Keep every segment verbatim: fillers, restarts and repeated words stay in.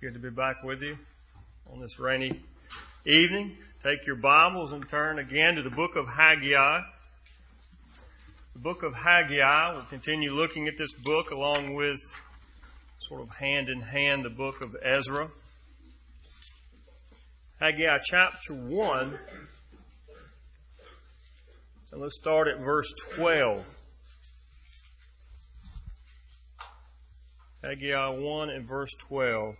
Good to be back with you on this rainy evening. Take your Bibles and turn again to the book of Haggai. The book of Haggai, we'll continue looking at this book along with sort of hand in hand the book of Ezra. Haggai chapter one, and let's start at verse twelve. Haggai one and verse twelve.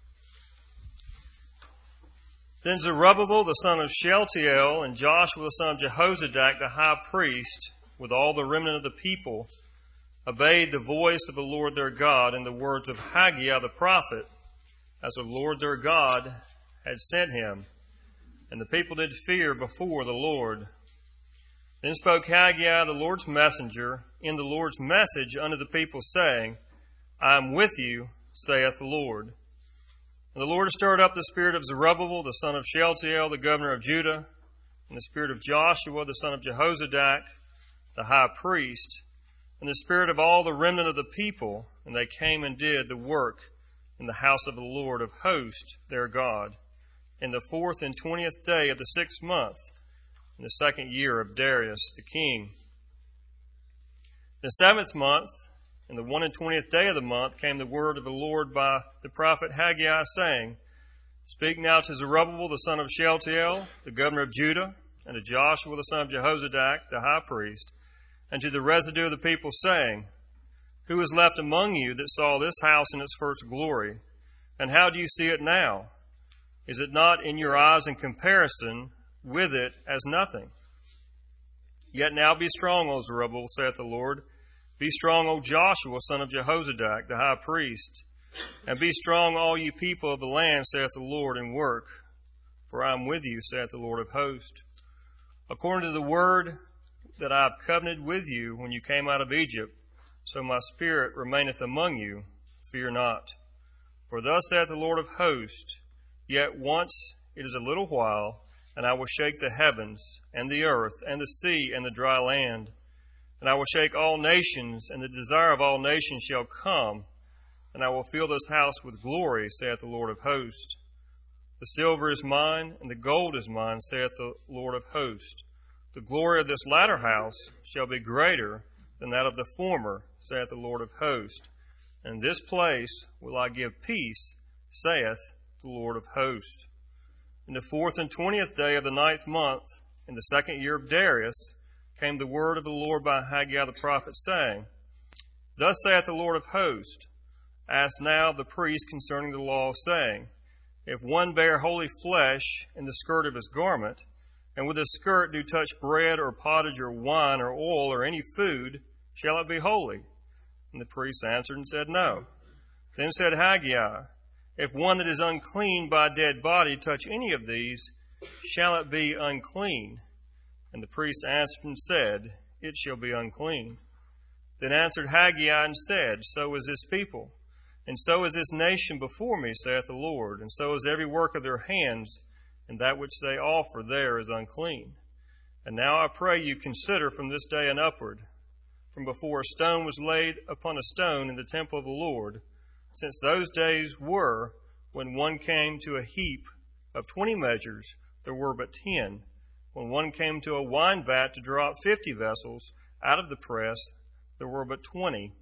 Then Zerubbabel the son of Shealtiel and Joshua the son of Jehozadak the high priest, with all the remnant of the people, obeyed the voice of the Lord their God and the words of Haggai the prophet, as the Lord their God had sent him. And the people did fear before the Lord. Then spoke Haggai the Lord's messenger in the Lord's message unto the people, saying, I am with you, saith the Lord. And the Lord stirred up the spirit of Zerubbabel, the son of Shealtiel, the governor of Judah, and the spirit of Joshua, the son of Jehozadak, the high priest, and the spirit of all the remnant of the people, and they came and did the work in the house of the Lord of hosts, their God, in the fourth and twentieth day of the sixth month, in the second year of Darius the king. In the seventh month, in the one and twentieth day of the month, came the word of the Lord by the prophet Haggai, saying, Speak now to Zerubbabel the son of Shealtiel, the governor of Judah, and to Joshua the son of Jehozadak, the high priest, and to the residue of the people, saying, Who is left among you that saw this house in its first glory? And how do you see it now? Is it not in your eyes in comparison with it as nothing? Yet now be strong, O Zerubbabel, saith the Lord. Be strong, O Joshua, son of Jehozadak, the high priest. And be strong, all you people of the land, saith the Lord, and work. For I am with you, saith the Lord of hosts. According to the word that I have covenanted with you when you came out of Egypt, so my spirit remaineth among you. Fear not. For thus saith the Lord of hosts, Yet once it is a little while, and I will shake the heavens, and the earth, and the sea, and the dry land. And I will shake all nations, and the desire of all nations shall come, and I will fill this house with glory, saith the Lord of hosts. The silver is mine, and the gold is mine, saith the Lord of hosts. The glory of this latter house shall be greater than that of the former, saith the Lord of hosts. And in this place will I give peace, saith the Lord of hosts. In the fourth and twentieth day of the ninth month, in the second year of Darius, came the word of the Lord by Haggai the prophet, saying, Thus saith the Lord of hosts, Ask now the priest concerning the law, saying, If one bear holy flesh in the skirt of his garment, and with his skirt do touch bread or pottage or wine or oil or any food, shall it be holy? And the priest answered and said, No. Then said Haggai, If one that is unclean by a dead body touch any of these, shall it be unclean? And the priest answered and said, It shall be unclean. Then answered Haggai and said, So is this people, and so is this nation before me, saith the Lord, and so is every work of their hands, and that which they offer there is unclean. And now I pray you consider from this day and upward, from before a stone was laid upon a stone in the temple of the Lord, since those days were when one came to a heap of twenty measures, there were but ten. When one came to a wine vat to draw out fifty vessels out of the press, there were but twenty.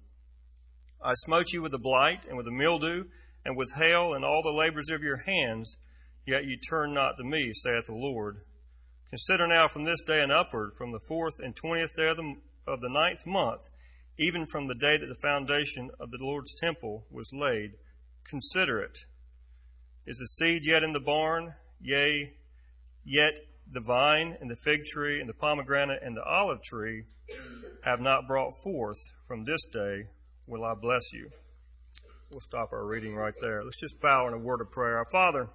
I smote you with the blight, and with the mildew, and with hail, and all the labors of your hands, yet ye turn not to me, saith the Lord. Consider now from this day and upward, from the fourth and twentieth day of the, of the ninth month, even from the day that the foundation of the Lord's temple was laid, consider it. Is the seed yet in the barn? Yea, yet the vine and the fig tree and the pomegranate and the olive tree have not brought forth. From this day will I bless you. We'll stop our reading right there. Let's just bow in a word of prayer. Our Father,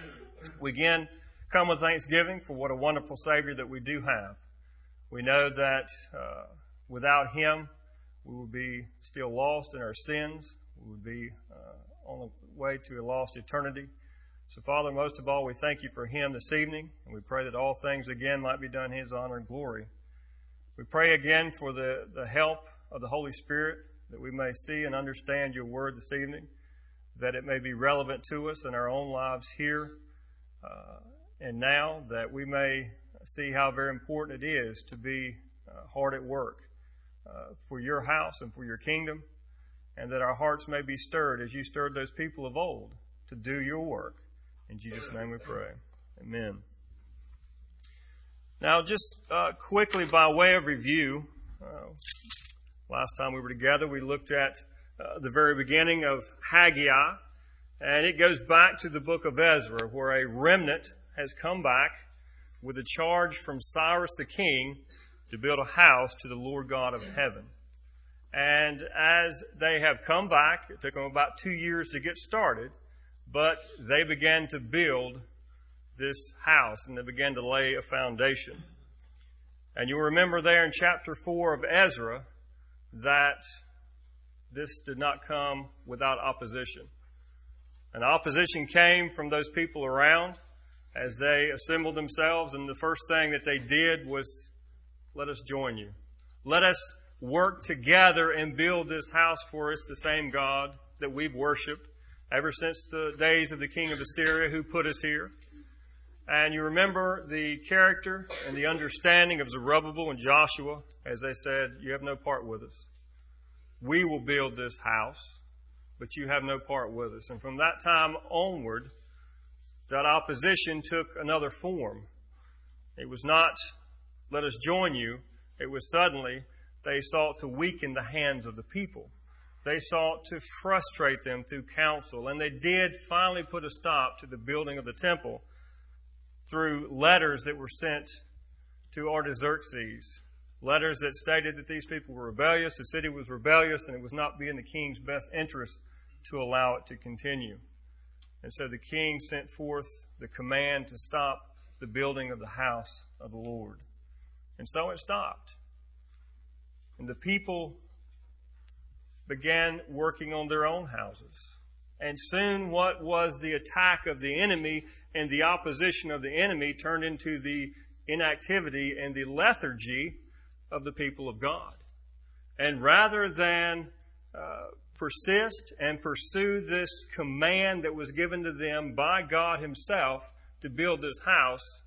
we again come with thanksgiving for what a wonderful Savior that we do have. We know that uh, without Him, we would be still lost in our sins. We would be uh, on the way to a lost eternity. So, Father, most of all, we thank you for Him this evening, and we pray that all things again might be done in His honor and glory. We pray again for the, the help of the Holy Spirit, that we may see and understand your word this evening, that it may be relevant to us in our own lives here uh, and now, that we may see how very important it is to be uh, hard at work uh, for your house and for your kingdom, and that our hearts may be stirred as you stirred those people of old to do your work. In Jesus' name we pray. Amen. Now, just uh, quickly by way of review, uh, last time we were together, we looked at uh, the very beginning of Haggai, and it goes back to the book of Ezra, where a remnant has come back with a charge from Cyrus the king to build a house to the Lord God of heaven. And as they have come back, it took them about two years to get started, but they began to build this house, and they began to lay a foundation. And you'll remember there in chapter four of Ezra that this did not come without opposition. And opposition came from those people around as they assembled themselves, and the first thing that they did was, let us join you. Let us work together and build this house for us, the same God that we've worshiped ever since the days of the king of Assyria who put us here. And you remember the character and the understanding of Zerubbabel and Joshua as they said, you have no part with us. We will build this house, but you have no part with us. And from that time onward, that opposition took another form. It was not, let us join you. It was suddenly, they sought to weaken the hands of the people. They sought to frustrate them through counsel. And they did finally put a stop to the building of the temple through letters that were sent to Artaxerxes. Letters that stated that these people were rebellious, the city was rebellious, and it was not in the king's best interest to allow it to continue. And so the king sent forth the command to stop the building of the house of the Lord. And so it stopped. And the people began working on their own houses. And soon what was the attack of the enemy and the opposition of the enemy turned into the inactivity and the lethargy of the people of God. And rather than uh, persist and pursue this command that was given to them by God Himself to build this house,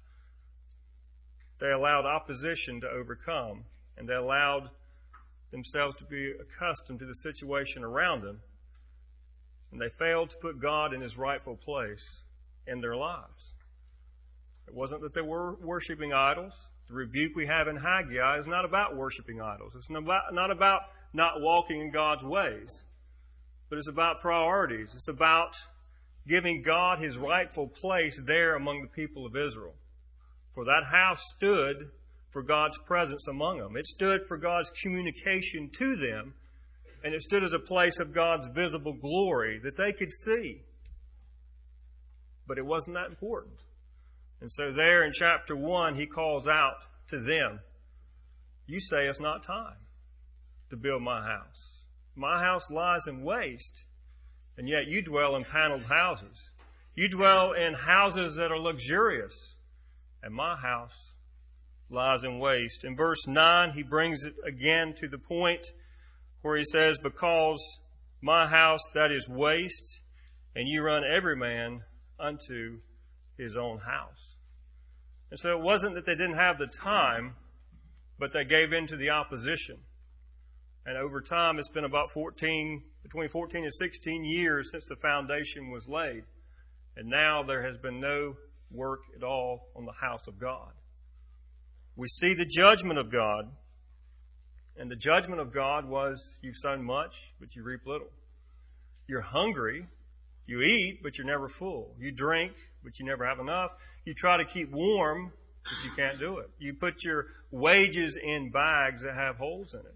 they allowed opposition to overcome, and they allowed themselves to be accustomed to the situation around them. And they failed to put God in His rightful place in their lives. It wasn't that they were worshiping idols. The rebuke we have in Haggai is not about worshiping idols. It's not about, not about not walking in God's ways. But it's about priorities. It's about giving God His rightful place there among the people of Israel. For that house stood for God's presence among them. It stood for God's communication to them. And it stood as a place of God's visible glory that they could see. But it wasn't that important. And so there in chapter one, he calls out to them, you say it's not time to build my house. My house lies in waste, and yet you dwell in paneled houses. You dwell in houses that are luxurious, and my house lies in waste. In verse nine, he brings it again to the point where he says, because my house that is waste, and you run every man unto his own house. And so it wasn't that they didn't have the time, but they gave in to the opposition. And over time, it's been about fourteen, between fourteen and sixteen years since the foundation was laid. And now there has been no work at all on the house of God. We see the judgment of God. And the judgment of God was, you've sown much, but you reap little. You're hungry, you eat, but you're never full. You drink, but you never have enough. You try to keep warm, but you can't do it. You put your wages in bags that have holes in it.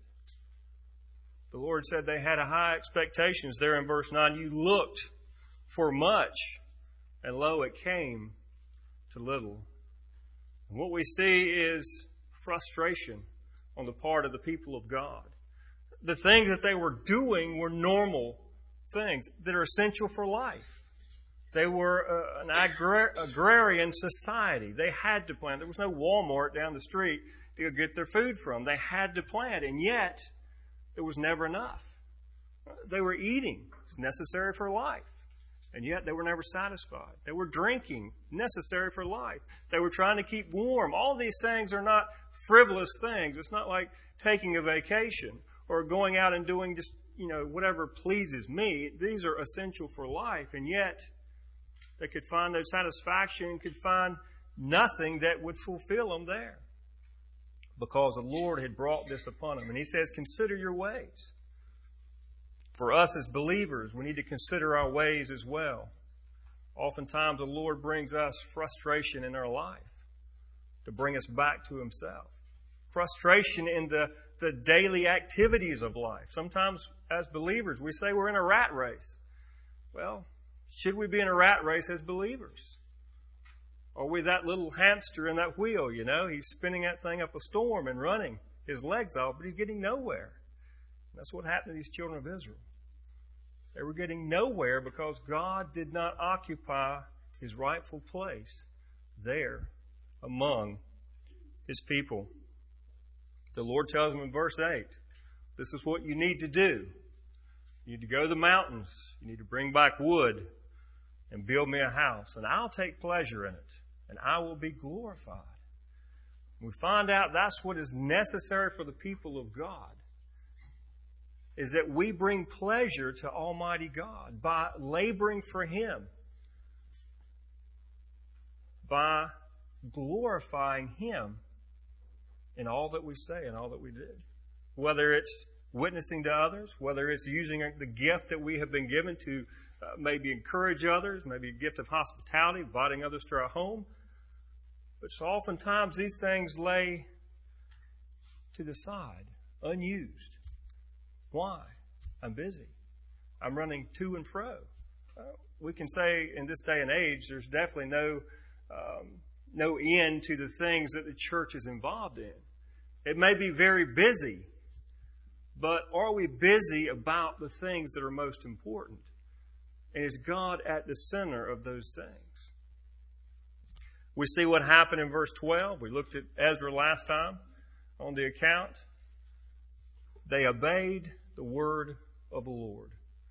The Lord said they had high expectations there in verse nine. You looked for much, and lo, it came to little. And what we see is frustration on the part of the people of God. The things that they were doing were normal things that are essential for life. They were uh, an agrar- agrarian society. They had to plant. There was no Walmart down the street to go get their food from. They had to plant, and yet it was never enough. They were eating. It's necessary for life. And yet they were never satisfied. They were drinking, necessary for life. They were trying to keep warm. All these things are not frivolous things. It's not like taking a vacation or going out and doing just, you know, whatever pleases me. These are essential for life. And yet they could find no satisfaction, could find nothing that would fulfill them there, because the Lord had brought this upon them. And He says, consider your ways. For us as believers, we need to consider our ways as well. Oftentimes the Lord brings us frustration in our life to bring us back to Himself. Frustration in the, the daily activities of life. Sometimes as believers, we say we're in a rat race. Well, should we be in a rat race as believers? Are we that little hamster in that wheel, you know? He's spinning that thing up a storm and running his legs off, but he's getting nowhere. And that's what happened to these children of Israel. They were getting nowhere because God did not occupy His rightful place there among His people. The Lord tells them in verse eight, this is what you need to do. You need to go to the mountains. You need to bring back wood and build me a house, and I'll take pleasure in it, and I will be glorified. We find out that's what is necessary for the people of God, is that we bring pleasure to Almighty God by laboring for Him, by glorifying Him in all that we say and all that we do. Whether it's witnessing to others, whether it's using the gift that we have been given to uh, maybe encourage others, maybe a gift of hospitality, inviting others to our home. But so oftentimes these things lay to the side, unused. Why? I'm busy. I'm running to and fro. Uh, we can say in this day and age, there's definitely no um, no end to the things that the church is involved in. It may be very busy, but are we busy about the things that are most important? And is God at the center of those things? We see what happened in verse twelve. We looked at Ezra last time on the account. They obeyed the word of the Lord.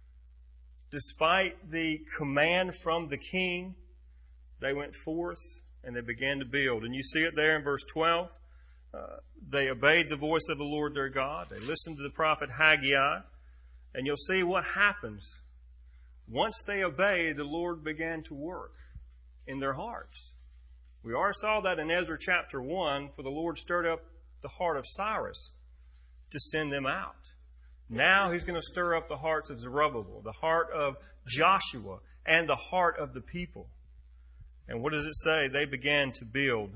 Despite the command from the king, they went forth and they began to build. And you see it there in verse twelve. Uh, they obeyed the voice of the Lord their God. They listened to the prophet Haggai. And you'll see what happens. Once they obeyed, the Lord began to work in their hearts. We already saw that in Ezra chapter one, for the Lord stirred up the heart of Cyrus to send them out. Now He's going to stir up the hearts of Zerubbabel, the heart of Joshua, and the heart of the people. And what does it say? They began to build.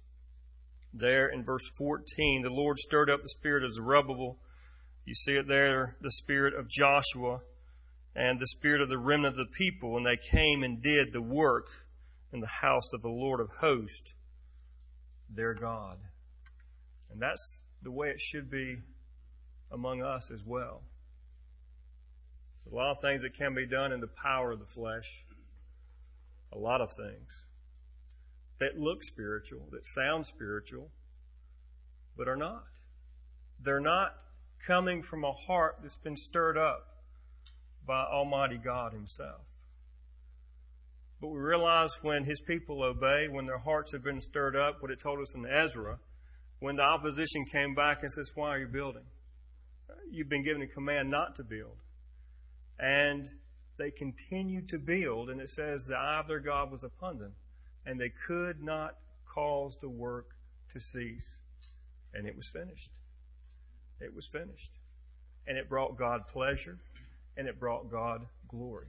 There in verse fourteen, the Lord stirred up the spirit of Zerubbabel. You see it there, the spirit of Joshua and the spirit of the remnant of the people, and they came and did the work in the house of the Lord of hosts, their God. And that's the way it should be among us as well. There's a lot of things that can be done in the power of the flesh. A lot of things that look spiritual, that sound spiritual, but are not. They're not coming from a heart that's been stirred up by Almighty God Himself. But we realize when His people obey, when their hearts have been stirred up, what it told us in Ezra, when the opposition came back and says, why are you building? You've been given a command not to build. And they continued to build, and it says the eye of their God was upon them, and they could not cause the work to cease. And it was finished. It was finished. And it brought God pleasure, and it brought God glory.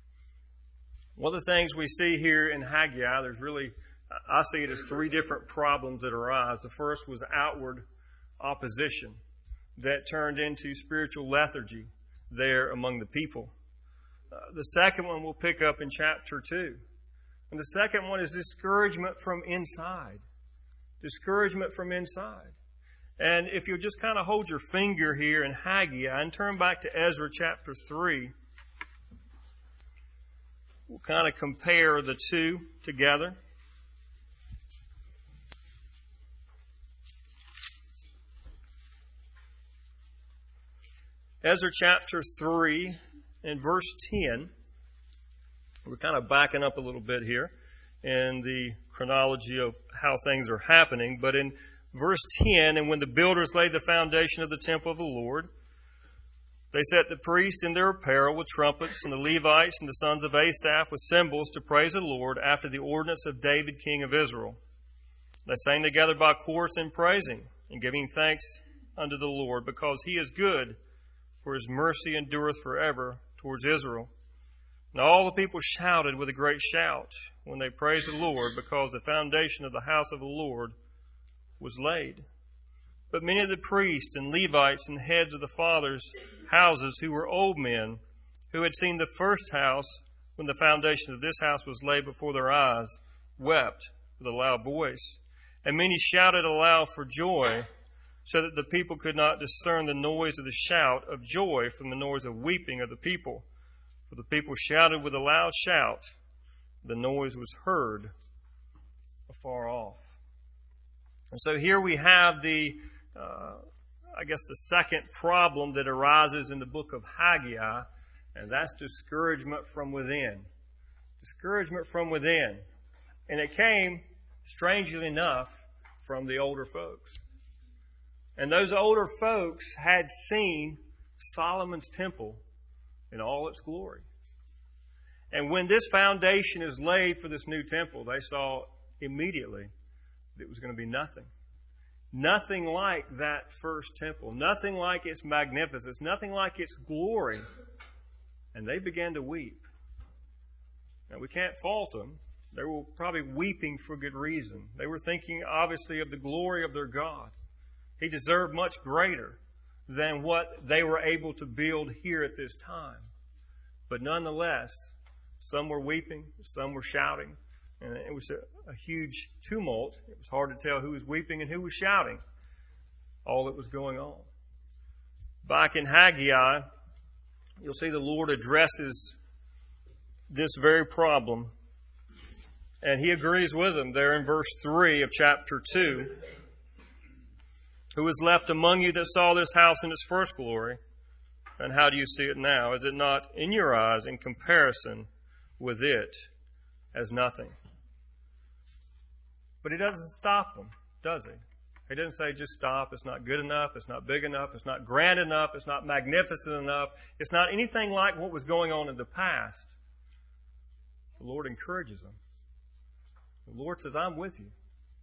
One of the things we see here in Haggai, there's really, I see it as three different problems that arise. The first was outward opposition that turned into spiritual lethargy there among the people. Uh, the second one we'll pick up in chapter two. And the second one is discouragement from inside. Discouragement from inside. And if you'll just kind of hold your finger here in Haggai and turn back to Ezra chapter three, we'll kind of compare the two together. Ezra chapter three and verse ten. We're kind of backing up a little bit here in the chronology of how things are happening. But in verse ten, and when the builders laid the foundation of the temple of the Lord, they set the priests in their apparel with trumpets, and the Levites and the sons of Asaph with cymbals to praise the Lord after the ordinance of David king of Israel. They sang together by chorus in praising and giving thanks unto the Lord, because he is good, for his mercy endureth forever towards Israel. And all the people shouted with a great shout when they praised the Lord, because the foundation of the house of the Lord was laid. But many of the priests and Levites and heads of the fathers' houses, who were old men, who had seen the first house when the foundation of this house was laid before their eyes, wept with a loud voice. And many shouted aloud for joy, so that the people could not discern the noise of the shout of joy from the noise of weeping of the people. For the people shouted with a loud shout. The noise was heard afar off. And so here we have the Uh, I guess the second problem that arises in the book of Haggai, and that's discouragement from within. Discouragement from within. And it came, strangely enough, from the older folks. And those older folks had seen Solomon's temple in all its glory. And when this foundation is laid for this new temple, they saw immediately that it was going to be nothing. Nothing like that first temple. Nothing like its magnificence. Nothing like its glory. And they began to weep. Now, we can't fault them. They were probably weeping for good reason. They were thinking, obviously, of the glory of their God. He deserved much greater than what they were able to build here at this time. But nonetheless, some were weeping, some were shouting. And it was a, a huge tumult. It was hard to tell who was weeping and who was shouting. All that was going on. Back in Haggai, you'll see the Lord addresses this very problem. And he agrees with them there in verse three of chapter two. Who is left among you that saw this house in its first glory? And how do you see it now? Is it not in your eyes in comparison with it as nothing? But he doesn't stop them, does he? He doesn't say just stop. It's not good enough. It's not big enough. It's not grand enough. It's not magnificent enough. It's not anything like what was going on in the past. The Lord encourages them. The Lord says, I'm with you.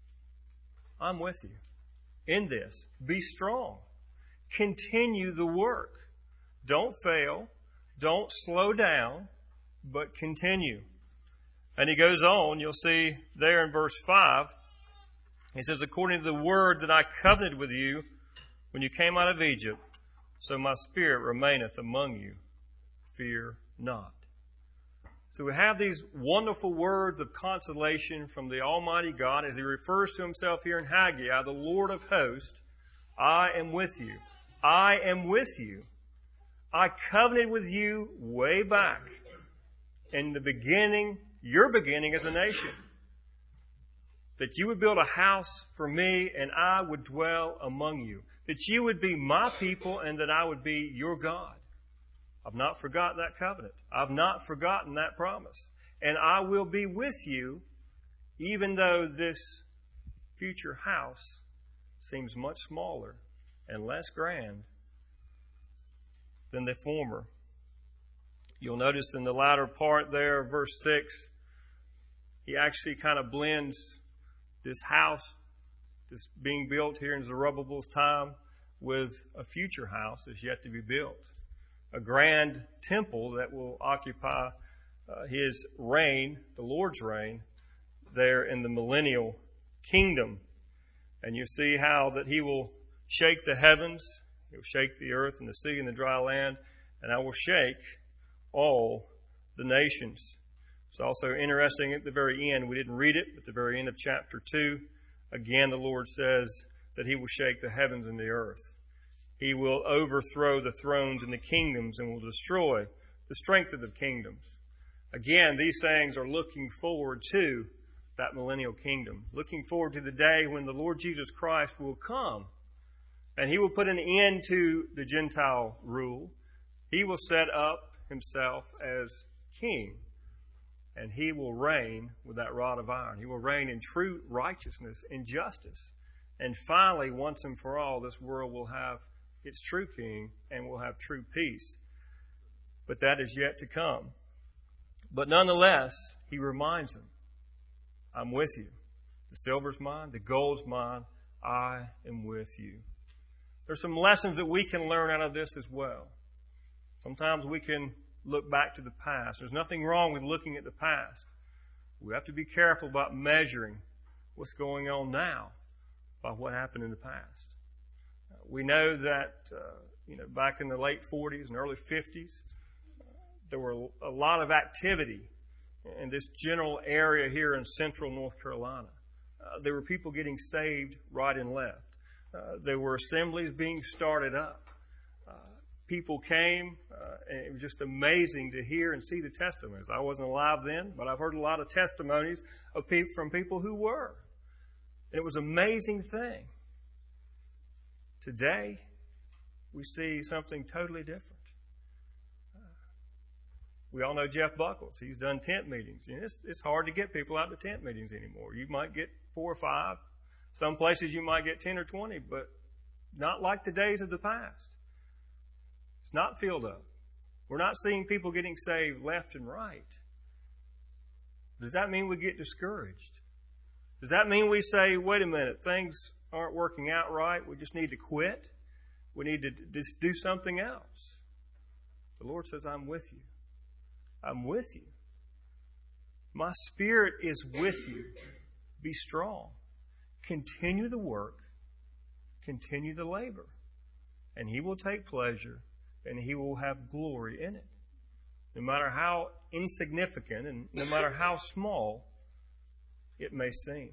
I'm with you in this. Be strong. Continue the work. Don't fail. Don't slow down, but continue. And he goes on, you'll see there in verse five, he says, according to the word that I covenanted with you when you came out of Egypt, so my spirit remaineth among you. Fear not. So we have these wonderful words of consolation from the Almighty God as he refers to himself here in Haggai, the Lord of hosts. I am with you. I am with you. I covenanted with you way back in the beginning, your beginning as a nation, that you would build a house for me and I would dwell among you, that you would be my people and that I would be your God. I've not forgotten that covenant. I've not forgotten that promise. And I will be with you even though this future house seems much smaller and less grand than the former. You'll notice in the latter part there, verse six, he actually kind of blends this house, this being built here in Zerubbabel's time, with a future house that's yet to be built. A grand temple that will occupy uh, his reign, the Lord's reign, there in the millennial kingdom. And you see how that he will shake the heavens, he will shake the earth and the sea and the dry land, and I will shake all the nations. It's also interesting at the very end, we didn't read it, but at the very end of chapter two, again the Lord says that he will shake the heavens and the earth. He will overthrow the thrones and the kingdoms and will destroy the strength of the kingdoms. Again, these sayings are looking forward to that millennial kingdom, looking forward to the day when the Lord Jesus Christ will come and he will put an end to the Gentile rule. He will set up himself as king. And He will reign with that rod of iron. He will reign in true righteousness and justice. And finally, once and for all, this world will have its true king and will have true peace. But that is yet to come. But nonetheless, He reminds them, I'm with you. The silver's mine, the gold's mine. I am with you. There's some lessons that we can learn out of this as well. Sometimes we can look back to the past. There's nothing wrong with looking at the past. We have to be careful about measuring what's going on now by what happened in the past. We know that uh, you know back in the late forties and early fifties, there were a lot of activity in this general area here in central North Carolina. Uh, there were people getting saved right and left. Uh, there were assemblies being started up. Uh, people came, uh, and it was just amazing to hear and see the testimonies. I wasn't alive then, but I've heard a lot of testimonies of people, from people who were. And it was an amazing thing. Today, we see something totally different. We all know Jeff Buckles. He's done tent meetings. And it's, it's hard to get people out to tent meetings anymore. You might get four or five. Some places you might get ten or twenty, but not like the days of the past. It's not filled up. We're not seeing people getting saved left and right. Does that mean we get discouraged? Does that mean we say, wait a minute, things aren't working out right, we just need to quit? We need to just do something else? The Lord says, I'm with you. I'm with you. My Spirit is with you. Be strong. Continue the work. Continue the labor. And He will take pleasure and He will have glory in it. No matter how insignificant and no matter how small it may seem.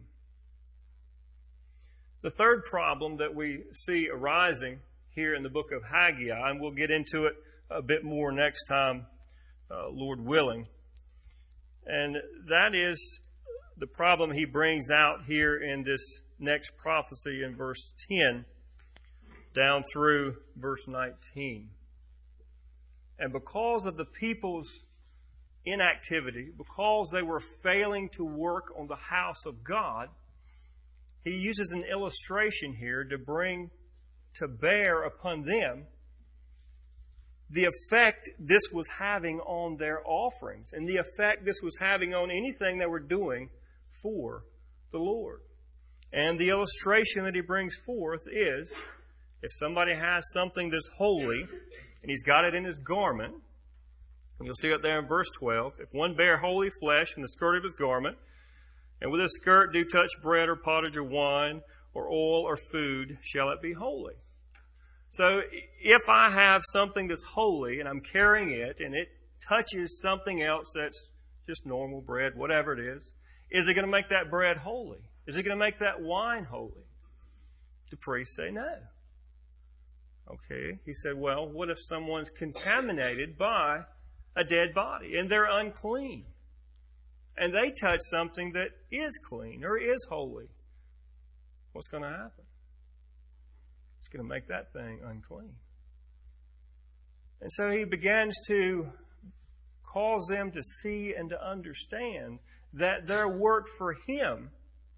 The third problem that we see arising here in the book of Haggai, and we'll get into it a bit more next time, Uh, Lord willing. And that is the problem he brings out here in this next prophecy in verse ten down through verse nineteen. And because of the people's inactivity, because they were failing to work on the house of God, he uses an illustration here to bring to bear upon them the effect this was having on their offerings and the effect this was having on anything they were doing for the Lord. And the illustration that he brings forth is, if somebody has something that's holy and he's got it in his garment, and you'll see it there in verse twelve, if one bear holy flesh in the skirt of his garment, and with his skirt do touch bread or pottage or wine or oil or food, shall it be holy? So if I have something that's holy and I'm carrying it and it touches something else that's just normal bread, whatever it is, is it going to make that bread holy? Is it going to make that wine holy? The priests say no. Okay, he said, well, what if someone's contaminated by a dead body and they're unclean? And they touch something that is clean or is holy. What's going to happen? It's going to make that thing unclean. And so he begins to cause them to see and to understand that their work for Him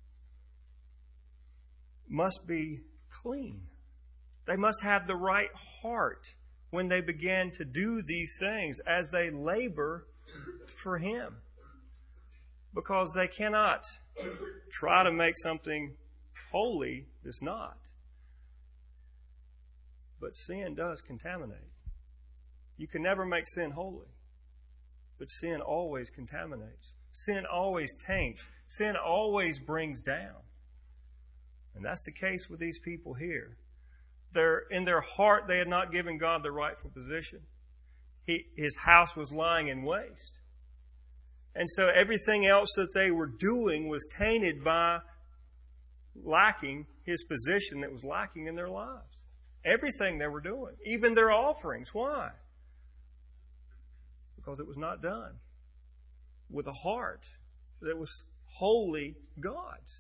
must be clean. They must have the right heart when they begin to do these things as they labor for Him. Because they cannot try to make something holy that's not. But sin does contaminate. You can never make sin holy. But sin always contaminates. Sin always taints. Sin always brings down. And that's the case with these people here. They're, in their heart, they had not given God the rightful position. He, his house was lying in waste. And so everything else that they were doing was tainted by lacking His position that was lacking in their lives. Everything they were doing, even their offerings. Why? Because it was not done with a heart that was wholly God's.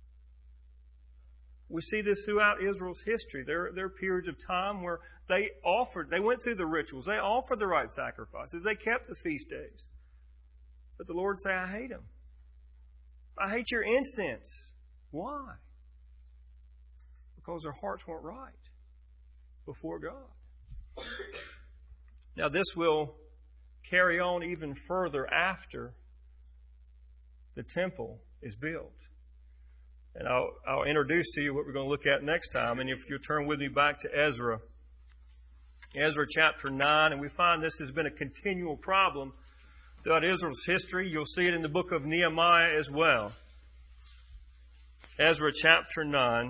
We see this throughout Israel's history. There, there are periods of time where they offered, they went through the rituals, they offered the right sacrifices, they kept the feast days. But the Lord say, I hate them. I hate your incense. Why? Because their hearts weren't right before God. Now this will carry on even further after the temple is built. And I'll, I'll introduce to you what we're going to look at next time. And if you turn with me back to Ezra, Ezra chapter nine, and we find this has been a continual problem throughout Israel's history. You'll see it in the book of Nehemiah as well. Ezra chapter nine.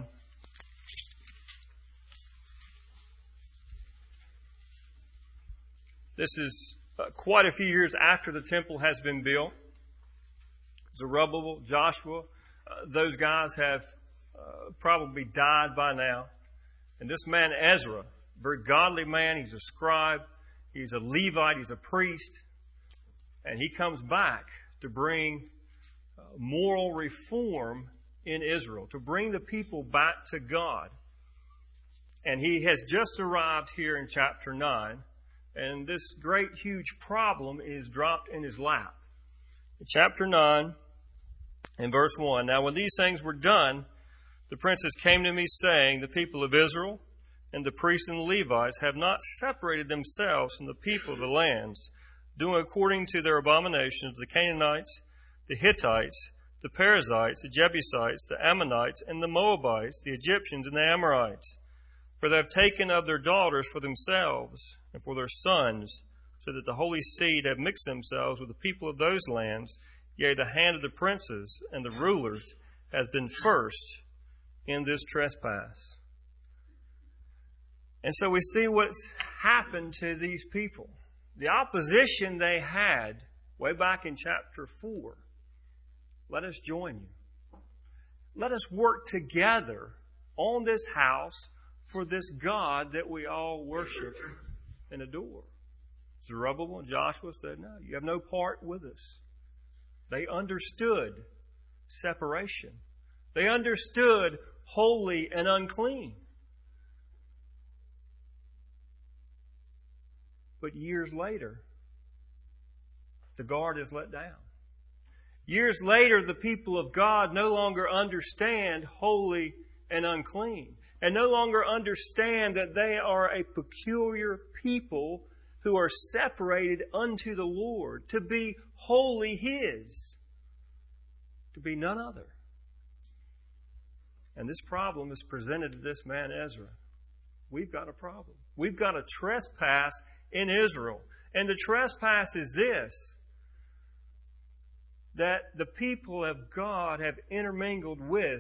This is uh, quite a few years after the temple has been built. Zerubbabel, Joshua, uh, those guys have uh, probably died by now. And this man Ezra, very godly man, he's a scribe, he's a Levite, he's a priest, and he comes back to bring uh, moral reform in Israel, to bring the people back to God. And he has just arrived here in chapter nine, and this great, huge problem is dropped in his lap. In chapter nine, in verse one, Now when these things were done, the princes came to me, saying, The people of Israel and the priests and the Levites have not separated themselves from the people of the lands, doing according to their abominations, the Canaanites, the Hittites, the Perizzites, the Jebusites, the Ammonites, and the Moabites, the Egyptians, and the Amorites. For they have taken of their daughters for themselves and for their sons, so that the holy seed have mixed themselves with the people of those lands. Yea, the hand of the princes and the rulers has been first in this trespass. And so we see what's happened to these people. The opposition they had way back in chapter four. Let us join you. Let us work together on this house for this God that we all worship and adore. Zerubbabel and Joshua said, no, you have no part with us. They understood separation. They understood holy and unclean. But years later, the guard is let down. Years later, the people of God no longer understand holy and unclean, and no longer understand that they are a peculiar people who are separated unto the Lord, to be wholly His, to be none other. And this problem is presented to this man Ezra. We've got a problem. We've got a trespass in Israel. And the trespass is this, that the people of God have intermingled with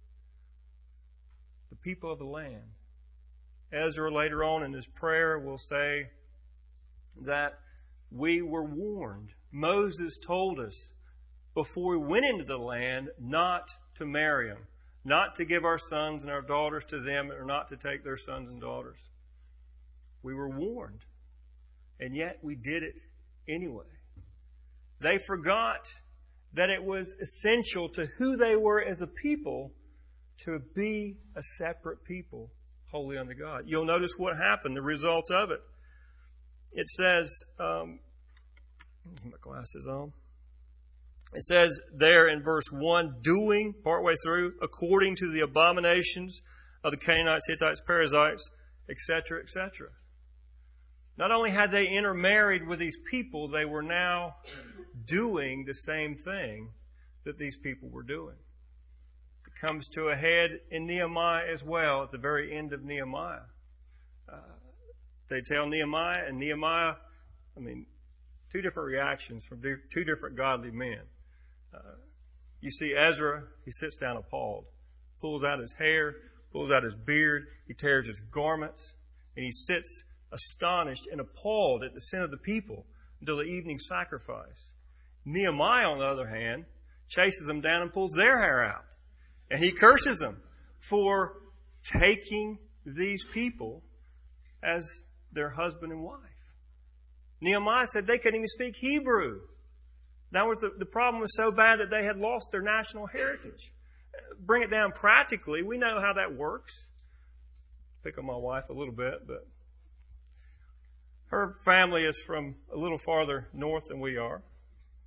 the people of the land. Ezra later on in his prayer will say that we were warned. Moses told us before we went into the land not to marry them, not to give our sons and our daughters to them, or not to take their sons and daughters. We were warned, and yet we did it anyway. They forgot that it was essential to who they were as a people to be a separate people, holy unto God. You'll notice what happened, the result of it. It says, um, my glasses on. It says there in verse one, doing, partway through, according to the abominations of the Canaanites, Hittites, Perizzites, et cetera, et cetera. Not only had they intermarried with these people, they were now doing the same thing that these people were doing. It comes to a head in Nehemiah as well, at the very end of Nehemiah. Uh, they tell Nehemiah, and Nehemiah, I mean, two different reactions from two different godly men. Uh, you see Ezra, he sits down appalled, pulls out his hair, pulls out his beard, he tears his garments, and he sits astonished and appalled at the sin of the people until the evening sacrifice. Nehemiah, on the other hand, chases them down and pulls their hair out. And he curses them for taking these people as their husband and wife. Nehemiah said they couldn't even speak Hebrew. That was the, the problem was so bad that they had lost their national heritage. Bring it down practically, we know how that works. Pick on my wife a little bit, but her family is from a little farther north than we are.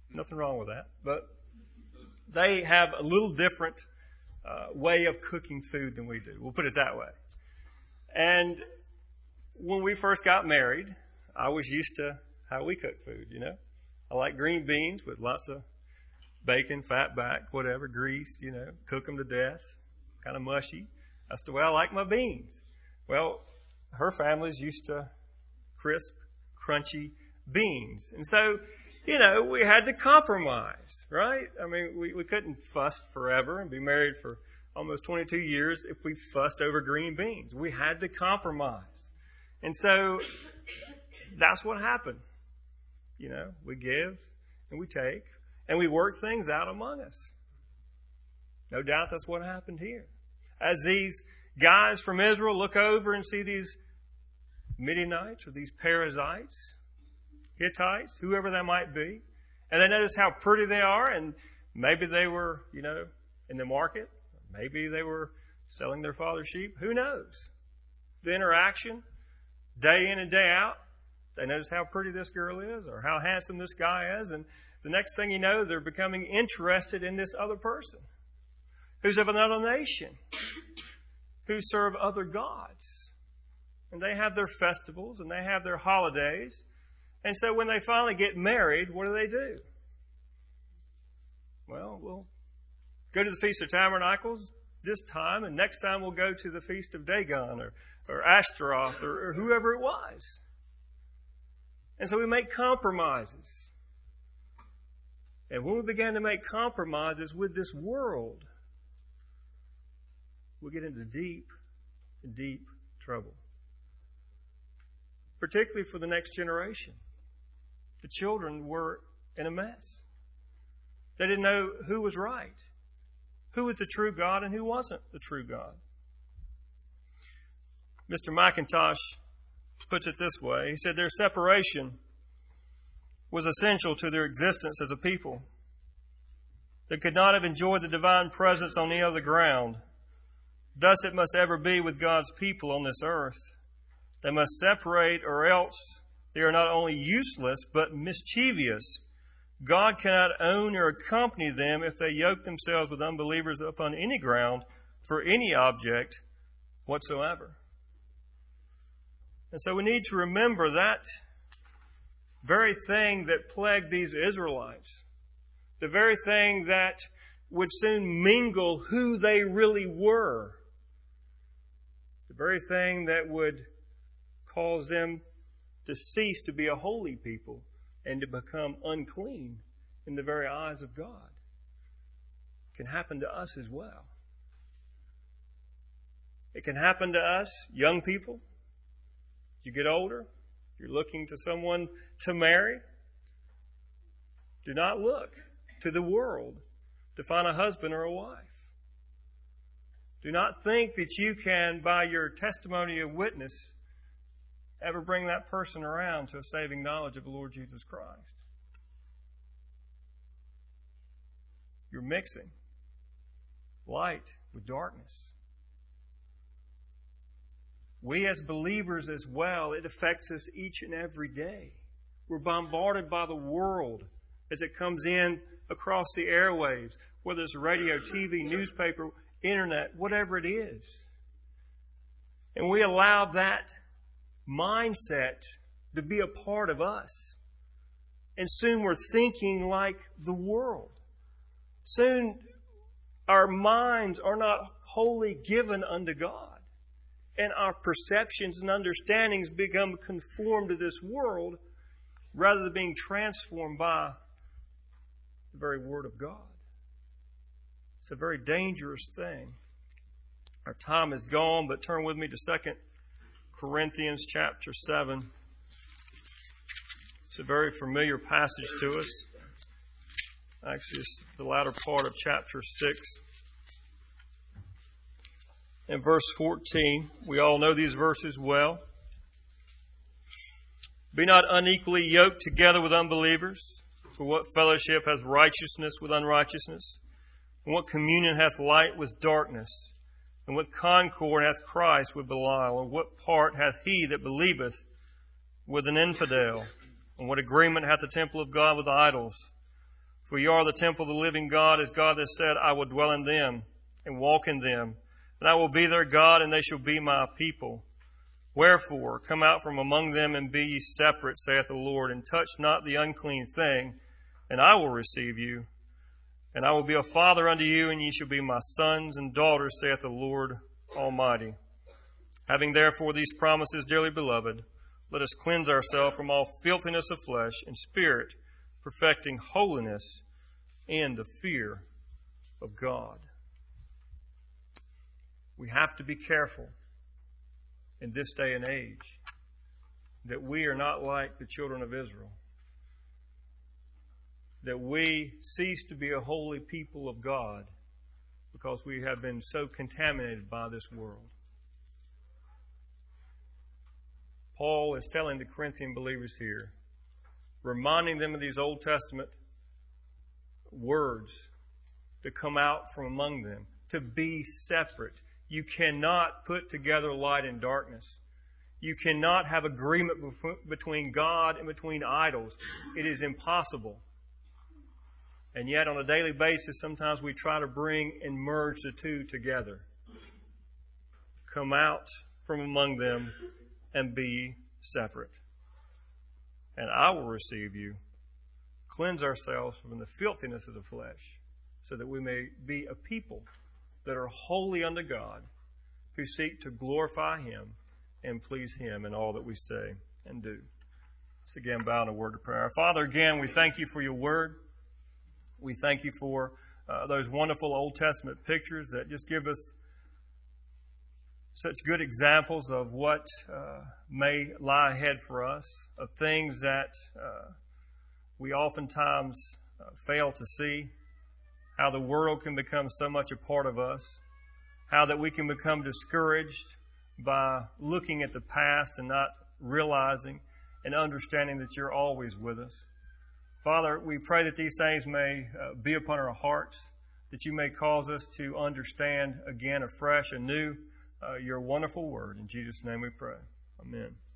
Nothing wrong with that. But they have a little different uh, way of cooking food than we do. We'll put it that way. And when we first got married, I was used to how we cook food, you know. I like green beans with lots of bacon, fat back, whatever, grease, you know, cook them to death, kind of mushy. That's the way I like my beans. Well, her family's used to crisp, crunchy beans. And so, you know, we had to compromise, right? I mean, we, we couldn't fuss forever and be married for almost twenty-two years if we fussed over green beans. We had to compromise. And so that's what happened. You know, we give and we take and we work things out among us. No doubt that's what happened here. As these guys from Israel look over and see these Midianites or these Perizzites, Hittites, whoever they might be, and they notice how pretty they are, and maybe they were, you know, in the market. Maybe they were selling their father's sheep. Who knows? The interaction, day in and day out, they notice how pretty this girl is or how handsome this guy is, and the next thing you know, they're becoming interested in this other person who's of another nation, who serve other gods. And they have their festivals and they have their holidays. And so when they finally get married, what do they do? Well, we'll go to the Feast of Tabernacles this time, and next time we'll go to the Feast of Dagon or, or Ashtaroth or, or whoever it was. And so we make compromises. And when we begin to make compromises with this world, we get into deep, deep trouble. Particularly for the next generation. The children were in a mess. They didn't know who was right, who was the true God and who wasn't the true God. Mister McIntosh puts it this way. He said their separation was essential to their existence as a people. They could not have enjoyed the divine presence on any other ground. Thus it must ever be with God's people on this earth. They must separate, or else they are not only useless, but mischievous. God cannot own or accompany them if they yoke themselves with unbelievers upon any ground for any object whatsoever. And so we need to remember that very thing that plagued these Israelites, the very thing that would soon mingle who they really were, the very thing that would cause them to cease to be a holy people and to become unclean in the very eyes of God. It can happen to us as well. It can happen to us, young people. As you get older, you're looking to someone to marry. Do not look to the world to find a husband or a wife. Do not think that you can, by your testimony of witness, ever bring that person around to a saving knowledge of the Lord Jesus Christ. You're mixing light with darkness. We as believers as well, it affects us each and every day. We're bombarded by the world as it comes in across the airwaves, whether it's radio, T V, newspaper, internet, whatever it is. And we allow that mindset to be a part of us. And soon we're thinking like the world. Soon our minds are not wholly given unto God. And our perceptions and understandings become conformed to this world rather than being transformed by the very Word of God. It's a very dangerous thing. Our time is gone, but turn with me to Second Corinthians chapter seven. It's a very familiar passage to us. Actually, it's the latter part of chapter six. In verse fourteen, we all know these verses well. Be not unequally yoked together with unbelievers. For what fellowship hath righteousness with unrighteousness? And what communion hath light with darkness? And what concord hath Christ with Belial? And what part hath he that believeth with an infidel? And what agreement hath the temple of God with idols? For you are the temple of the living God, as God has said, I will dwell in them and walk in them, and I will be their God, and they shall be my people. Wherefore, come out from among them and be ye separate, saith the Lord, and touch not the unclean thing, and I will receive you. And I will be a father unto you, and ye shall be my sons and daughters, saith the Lord Almighty. Having therefore these promises, dearly beloved, let us cleanse ourselves from all filthiness of flesh and spirit, perfecting holiness in the fear of God. We have to be careful in this day and age that we are not like the children of Israel, that we cease to be a holy people of God because we have been so contaminated by this world. Paul is telling the Corinthian believers here, reminding them of these Old Testament words to come out from among them, to be separate. You cannot put together light and darkness. You cannot have agreement between God and between idols. It is impossible. And yet on a daily basis, sometimes we try to bring and merge the two together. Come out from among them and be separate. And I will receive you. Cleanse ourselves from the filthiness of the flesh, so that we may be a people that are holy unto God, who seek to glorify Him and please Him in all that we say and do. Let's again bow in a word of prayer. Father, again, we thank you for your word. We thank you for uh, those wonderful Old Testament pictures that just give us such good examples of what uh, may lie ahead for us, of things that uh, we oftentimes uh, fail to see, how the world can become so much a part of us, how that we can become discouraged by looking at the past and not realizing and understanding that you're always with us. Father, we pray that these things may uh, be upon our hearts, that you may cause us to understand again afresh and new uh, your wonderful word. In Jesus' name we pray. Amen.